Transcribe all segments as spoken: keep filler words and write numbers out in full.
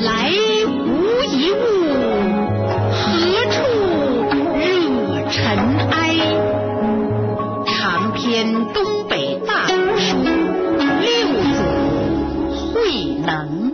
来无一物，何处惹尘埃？长篇东北大古书，六祖慧能。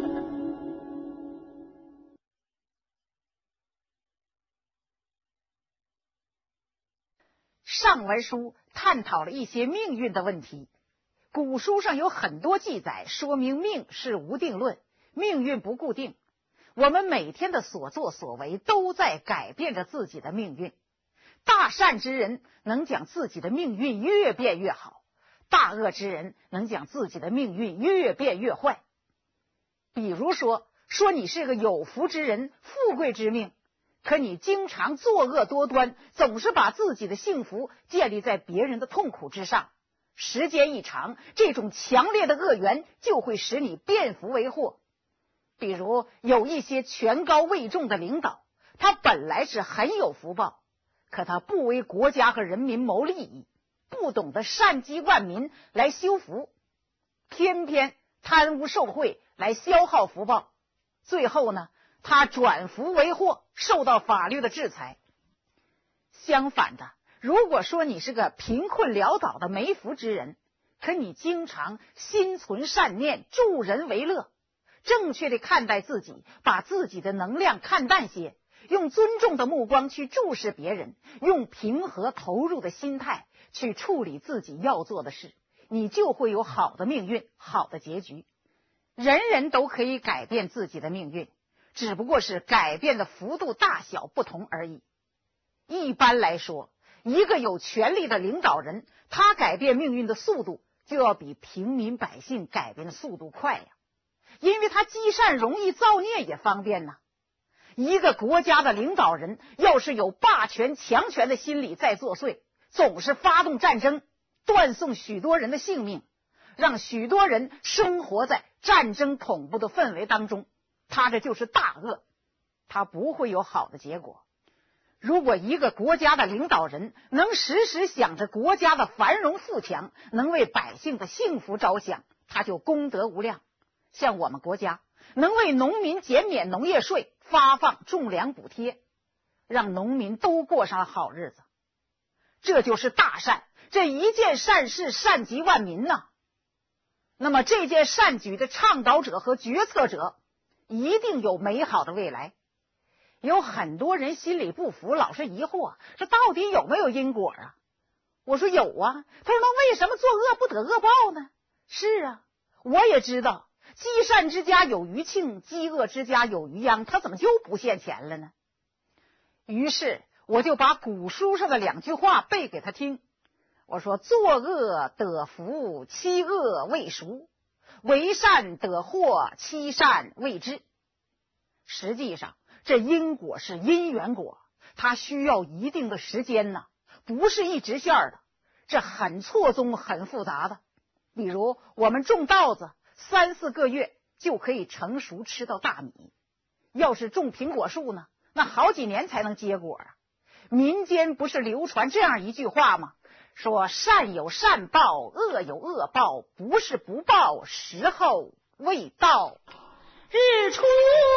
上文书探讨了一些命运的问题。古书上有很多记载，说明命是无定论，命运不固定。我们每天的所作所为都在改变着自己的命运。大善之人能将自己的命运越变越好，大恶之人能将自己的命运越变越坏。比如说，说你是个有福之人，富贵之命，可你经常作恶多端，总是把自己的幸福建立在别人的痛苦之上。时间一长，这种强烈的恶缘就会使你变福为祸。比如有一些权高位重的领导，他本来是很有福报，可他不为国家和人民谋利益，不懂得善积万民来修福，偏偏贪污受贿来消耗福报，最后呢，他转福为祸，受到法律的制裁。相反的，如果说你是个贫困潦倒的没福之人，可你经常心存善念，助人为乐，正确的看待自己，把自己的能量看淡些，用尊重的目光去注视别人，用平和投入的心态去处理自己要做的事，你就会有好的命运，好的结局。人人都可以改变自己的命运，只不过是改变的幅度大小不同而已。一般来说，一个有权力的领导人，他改变命运的速度就要比平民百姓改变的速度快呀，因为他积善容易，造孽也方便呐。一个国家的领导人要是有霸权强权的心理在作祟，总是发动战争，断送许多人的性命，让许多人生活在战争恐怖的氛围当中，他这就是大恶，他不会有好的结果。如果一个国家的领导人能时时想着国家的繁荣富强，能为百姓的幸福着想，他就功德无量。像我们国家能为农民减免农业税，发放种粮补贴，让农民都过上了好日子，这就是大善。这一件善事善及万民呐、啊。那么这件善举的倡导者和决策者一定有美好的未来。有很多人心里不服，老是疑惑，这到底有没有因果啊？我说有啊。他说那为什么作恶不得恶报呢？是啊，我也知道积善之家有余庆，积恶之家有余殃，他怎么就不现钱了呢？于是我就把古书上的两句话背给他听。我说作恶得福，欺恶未熟；为善得祸，欺善未知。实际上这因果是因缘果，它需要一定的时间呢，不是一直线的，这很错综很复杂的。比如我们种稻子，三四个月就可以成熟吃到大米，要是种苹果树呢，那好几年才能结果啊。民间不是流传这样一句话吗？说善有善报，恶有恶报，不是不报，时候未到。 日出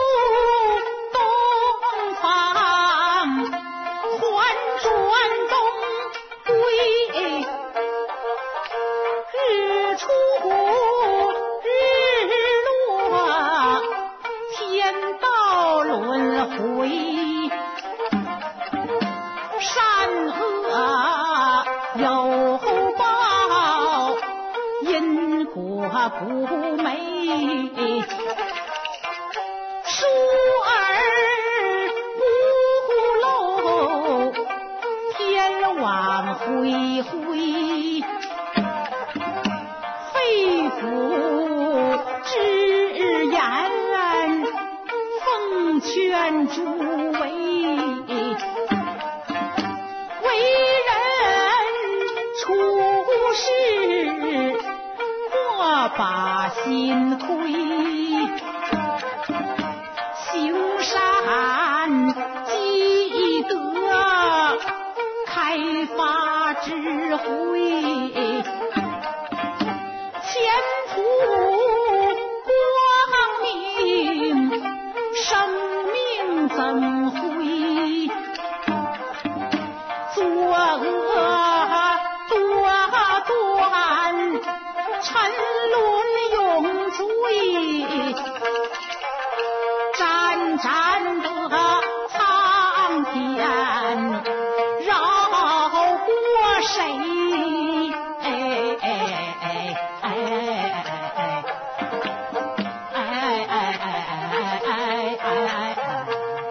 东方还转东归，日出日落天道轮回，善恶有报，因果不美，疏而不漏，天网恢恢，肺腑之言，奉劝诸位，为人处事莫把心亏，行善积德，开发智慧，前途光明， 怎会作恶多端，沉沦永坠，沾沾的苍天饶过谁？哎哎哎哎哎哎哎哎哎哎哎！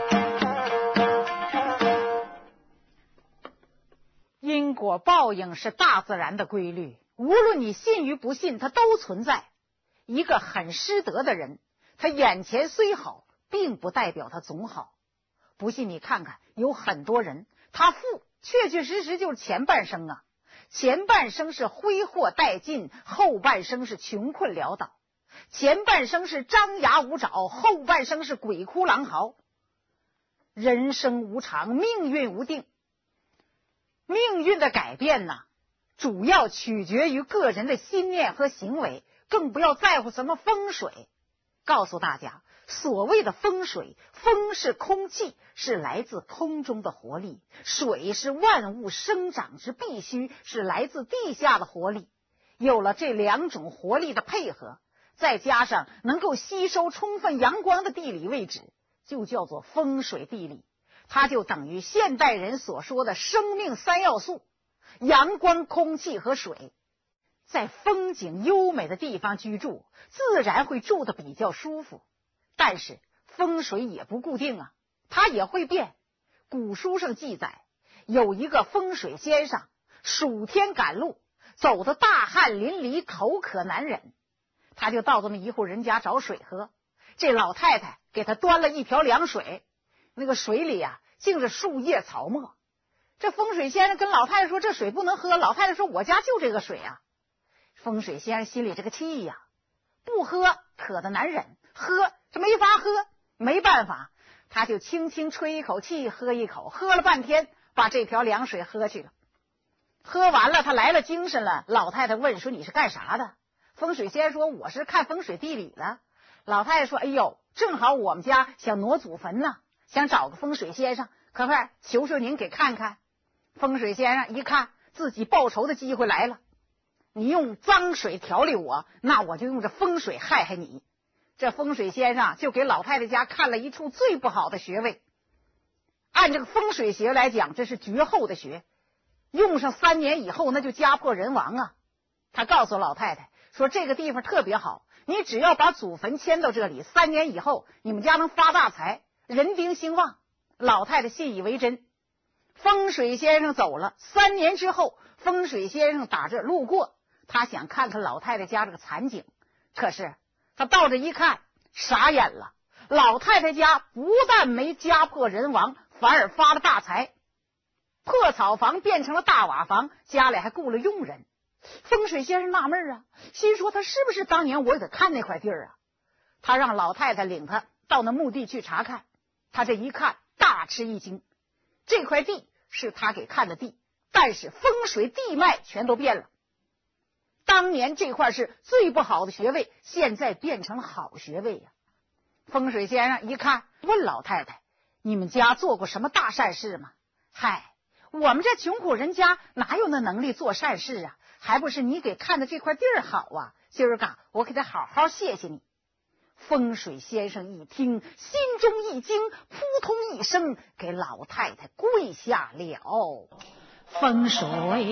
因果报应是大自然的规律，无论你信与不信，它都存在。一个很失德的人，他眼前虽好，并不代表他总好。不信你看看，有很多人，他富确确实实就是前半生啊，前半生是挥霍殆尽，后半生是穷困潦倒；前半生是张牙舞爪，后半生是鬼哭狼嚎。人生无常，命运无定。命运的改变呢，主要取决于个人的心念和行为，更不要在乎什么风水。告诉大家，所谓的风水，风是空气，是来自空中的活力；水是万物生长之必须，是来自地下的活力。有了这两种活力的配合，再加上能够吸收充分阳光的地理位置，就叫做风水地理。它就等于现代人所说的生命三要素：阳光、空气和水。在风景优美的地方居住，自然会住得比较舒服。但是风水也不固定啊，它也会变。古书上记载，有一个风水先生，暑天赶路，走得大汗淋漓，口渴难忍，他就到这么一户人家找水喝。这老太太给他端了一瓢凉水，那个水里啊浸着树叶草沫。这风水先生跟老太太说，这水不能喝。老太太说，我家就这个水啊。风水先生心里这个气呀，不喝渴得难忍，喝这没法喝，没办法，他就轻轻吹一口气，喝一口，喝了半天，把这瓢凉水喝去了。喝完了，他来了精神了。老太太问说，你是干啥的？风水先生说，我是看风水地理的。老太太说，哎呦，正好我们家想挪祖坟呢，想找个风水先生，可不可求求您给看看？风水先生一看自己报仇的机会来了，你用脏水调理我，那我就用这风水害害你。这风水先生就给老太太家看了一处最不好的穴位。按这个风水学来讲，这是绝后的学，用上三年以后那就家破人亡啊。他告诉老太太说，这个地方特别好，你只要把祖坟迁到这里，三年以后你们家能发大财，人丁兴旺。老太太信以为真。风水先生走了，三年之后，风水先生打这路过，他想看看老太太家这个残景，可是他到这一看，傻眼了。老太太家不但没家破人亡，反而发了大财，破草房变成了大瓦房，家里还雇了佣人。风水先生纳闷啊，心说他是不是当年我给他看那块地儿啊？他让老太太领他到那墓地去查看。他这一看大吃一惊，这块地是他给看的地，但是风水地脉全都变了。当年这块是最不好的穴位，现在变成了好穴位呀、啊。风水先生一看，问老太太，你们家做过什么大善事吗？嗨，我们这穷苦人家哪有那能力做善事啊，还不是你给看的这块地儿好啊，今儿个我给他好好谢谢你。风水先生一听，心中一惊，扑通一声给老太太跪下了。 风水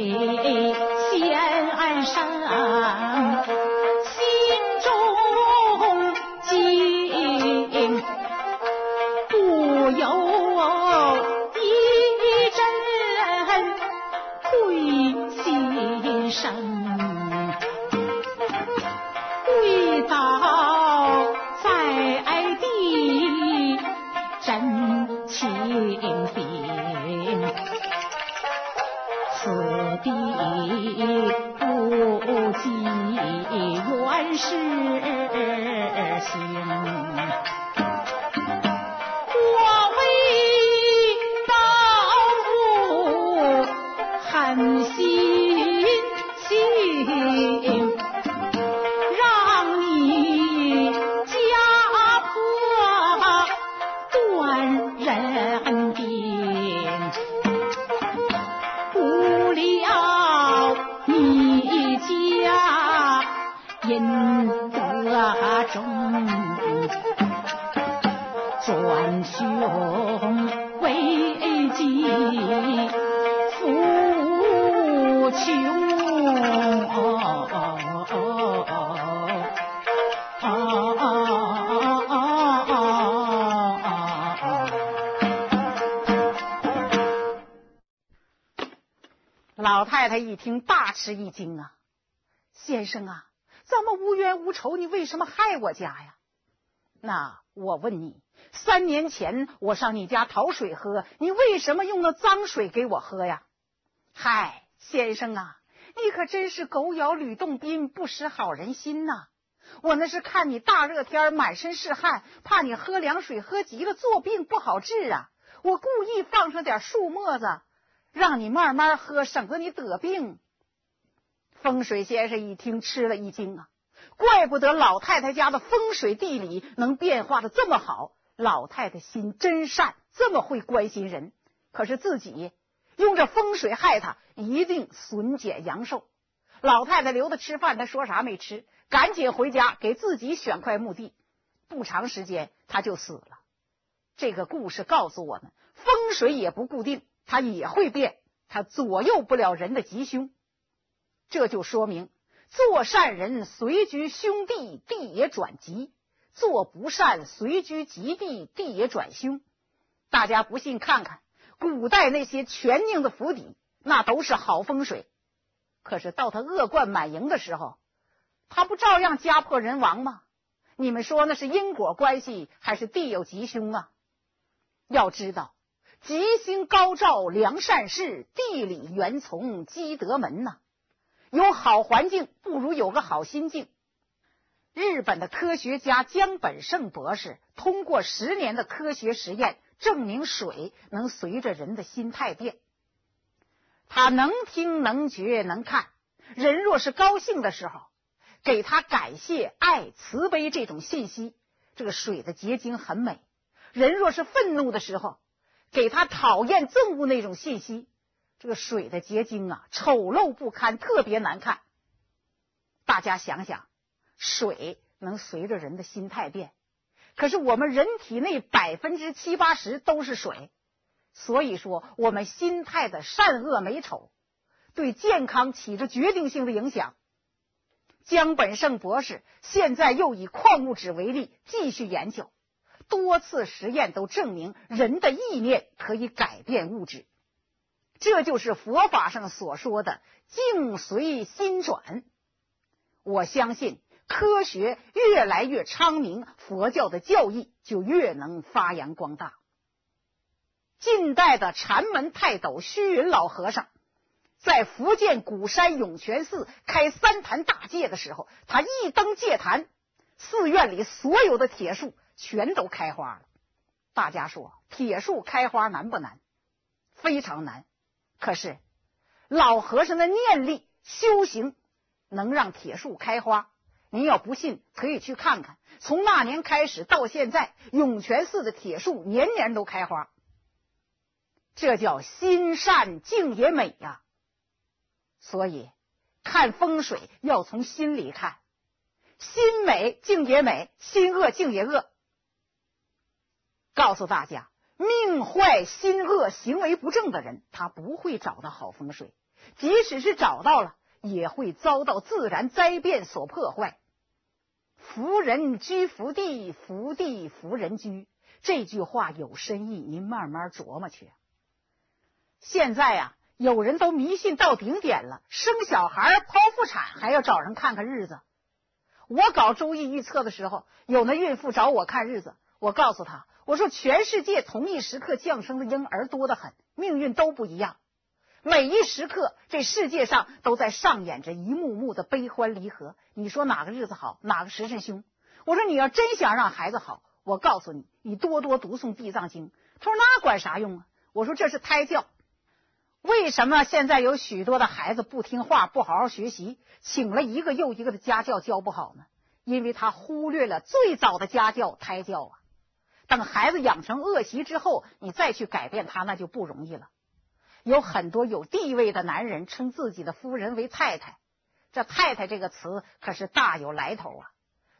先生心中惊，不由一阵愧心生，跪倒在地真清禀，此地不及原始行，我为保护狠心性，让你家破断人转凶为吉，福穷。 老太太一听大吃一惊啊，先生啊，咱们无冤无仇，你为什么害我家呀？那我问你，三年前我上你家讨水喝，你为什么用那脏水给我喝呀？嗨，先生啊，你可真是狗咬吕洞宾，不识好人心呐！我那是看你大热天满身是汗，怕你喝凉水喝急了作病不好治啊，我故意放上点树沫子，让你慢慢喝，省得你得病。风水先生一听吃了一惊啊，怪不得老太太家的风水地理能变化的这么好，老太太心真善，这么会关心人，可是自己用这风水害他，一定损减阳寿。老太太留他吃饭，他说啥没吃，赶紧回家给自己选块墓地，不长时间他就死了。这个故事告诉我们，风水也不固定，它也会变，它左右不了人的吉凶。这就说明做善人随居凶地，地也转吉；做不善随居吉地，地也转凶。大家不信看看古代那些全宁的府邸，那都是好风水，可是到他恶贯满盈的时候，他不照样家破人亡吗？你们说那是因果关系还是地有吉凶啊？要知道吉星高照良善事，地理原从积德门呐、啊。有好环境不如有个好心境。日本的科学家江本胜博士通过十年的科学实验证明水能随着人的心态变。他能听能觉能看，人若是高兴的时候，给他感谢爱慈悲这种信息，这个水的结晶很美。人若是愤怒的时候，给他讨厌憎恶那种信息，这个水的结晶啊，丑陋不堪，特别难看。大家想想，水能随着人的心态变，可是我们人体内百分之七八十都是水，所以说我们心态的善恶美丑对健康起着决定性的影响。江本胜博士现在又以矿物质为例继续研究，多次实验都证明人的意念可以改变物质，这就是佛法上所说的境随心转。我相信科学越来越昌明，佛教的教义就越能发扬光大。近代的禅门泰斗虚云老和尚在福建鼓山涌泉寺开三坛大戒的时候，他一登戒坛，寺院里所有的铁树全都开花了。大家说铁树开花难不难？非常难。可是老和尚的念力修行能让铁树开花，您要不信可以去看看，从那年开始到现在，涌泉寺的铁树年年都开花。这叫心善境也美呀、啊。所以看风水要从心里看，心美境也美，心恶境也恶。告诉大家，命坏心恶行为不正的人，他不会找到好风水，即使是找到了，也会遭到自然灾变所破坏。福人居福地，福地福人居，这句话有深意，您慢慢琢磨去。现在啊，有人都迷信到顶点了，生小孩剖腹产还要找人看看日子。我搞周易预测的时候，有那孕妇找我看日子，我告诉她，我说全世界同一时刻降生的婴儿多得很，命运都不一样，每一时刻这世界上都在上演着一幕幕的悲欢离合，你说哪个日子好，哪个时辰凶？我说你要真想让孩子好，我告诉你，你多多读诵地藏经。他说那管啥用啊？我说这是胎教。为什么现在有许多的孩子不听话，不好好学习，请了一个又一个的家教教不好呢？因为他忽略了最早的家教胎教啊。等孩子养成恶习之后，你再去改变他，那就不容易了。有很多有地位的男人称自己的夫人为太太，这太太这个词可是大有来头啊。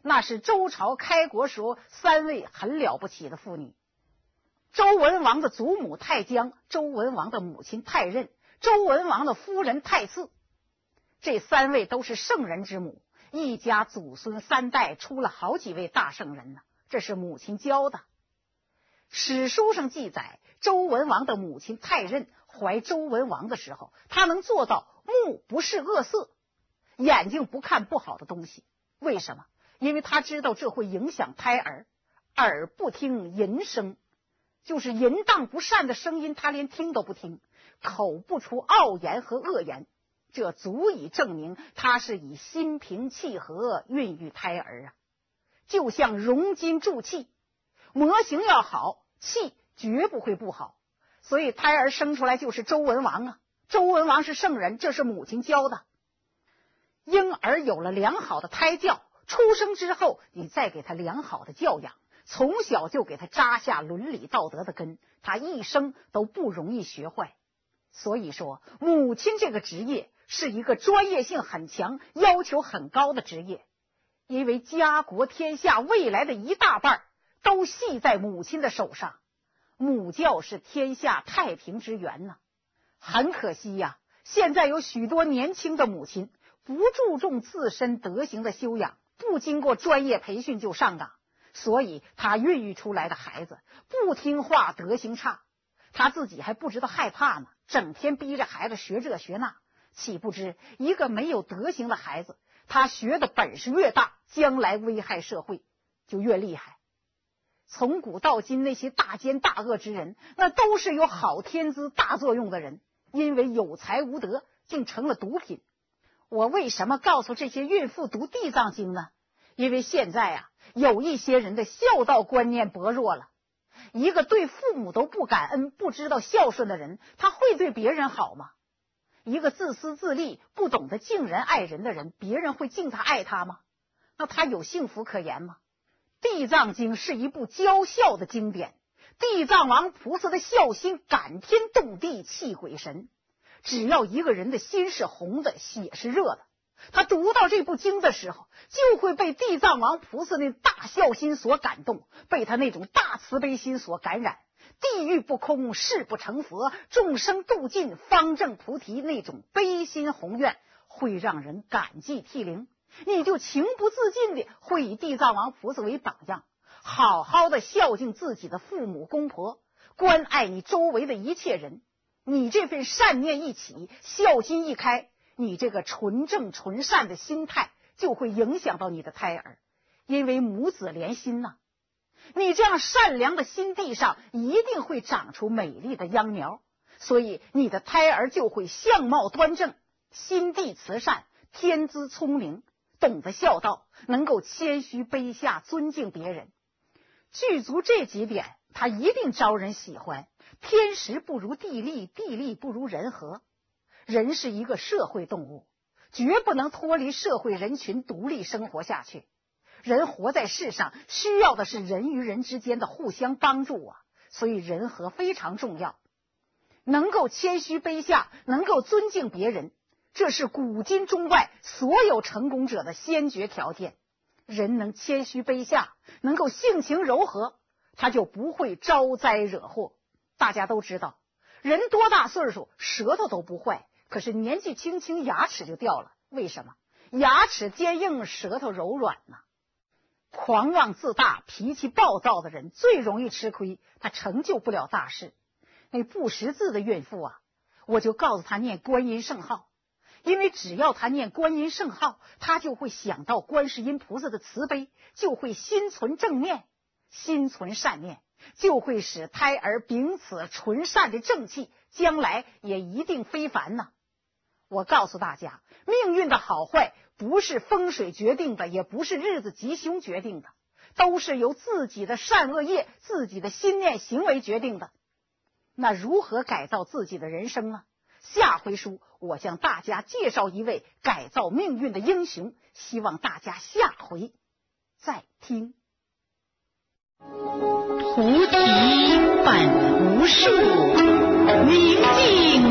那是周朝开国时候三位很了不起的妇女。周文王的祖母太姜，周文王的母亲太任，周文王的夫人太次，这三位都是圣人之母，一家祖孙三代出了好几位大圣人呢，这是母亲教的。史书上记载，周文王的母亲太任怀周文王的时候，她能做到目不视恶色，眼睛不看不好的东西。为什么？因为她知道这会影响胎儿，耳不听淫声，就是淫荡不善的声音，她连听都不听，口不出傲言和恶言，这足以证明她是以心平气和孕育胎儿啊。就像熔金铸器，模型要好，气绝不会不好，所以胎儿生出来就是周文王啊。周文王是圣人，这是母亲教的。婴儿有了良好的胎教，出生之后你再给他良好的教养，从小就给他扎下伦理道德的根，他一生都不容易学坏。所以说，母亲这个职业是一个专业性很强、要求很高的职业，因为家国天下未来的一大半都系在母亲的手上，母教是天下太平之源呢。很可惜呀、啊，现在有许多年轻的母亲不注重自身德行的修养，不经过专业培训就上岗，所以他孕育出来的孩子不听话，德行差，他自己还不知道害怕呢，整天逼着孩子学这学那，岂不知一个没有德行的孩子，他学的本事越大，将来危害社会就越厉害。从古到今，那些大奸大恶之人，那都是有好天资大作用的人，因为有才无德，竟成了毒品。我为什么告诉这些孕妇读地藏经呢？因为现在啊，有一些人的孝道观念薄弱了。一个对父母都不感恩、不知道孝顺的人，他会对别人好吗？一个自私自利、不懂得敬人爱人的人，别人会敬他爱他吗？那他有幸福可言吗？地藏经是一部教孝的经典，地藏王菩萨的孝心感天动地，泣鬼神。只要一个人的心是红的，血是热的，他读到这部经的时候，就会被地藏王菩萨那大孝心所感动，被他那种大慈悲心所感染。地狱不空，誓不成佛，众生度尽，方正菩提，那种悲心宏愿会让人感激涕零，你就情不自禁的会以地藏王菩萨为榜样，好好的孝敬自己的父母公婆，关爱你周围的一切人。你这份善念一起，孝心一开，你这个纯正纯善的心态就会影响到你的胎儿，因为母子连心呐、啊。你这样善良的心地上一定会长出美丽的秧苗，所以你的胎儿就会相貌端正，心地慈善，天资聪明，懂得孝道，能够谦虚卑下，尊敬别人。具足这几点，他一定招人喜欢。天时不如地利，地利不如人和。人是一个社会动物，绝不能脱离社会人群独立生活下去。人活在世上，需要的是人与人之间的互相帮助啊，所以人和非常重要。能够谦虚卑下，能够尊敬别人，这是古今中外所有成功者的先决条件。人能谦虚卑下，能够性情柔和，他就不会招灾惹祸。大家都知道，人多大岁数舌头都不坏，可是年纪轻轻牙齿就掉了。为什么？牙齿坚硬，舌头柔软呢？狂妄自大、脾气暴躁的人最容易吃亏，他成就不了大事。那不识字的孕妇啊，我就告诉他念观音圣号，因为只要他念观音圣号，他就会想到观世音菩萨的慈悲，就会心存正念，心存善念，就会使胎儿秉此纯善的正气，将来也一定非凡呢。我告诉大家，命运的好坏不是风水决定的，也不是日子吉凶决定的，都是由自己的善恶业、自己的心念行为决定的。那如何改造自己的人生呢？下回书我向大家介绍一位改造命运的英雄，希望大家下回再听。 菩提本无树，明镜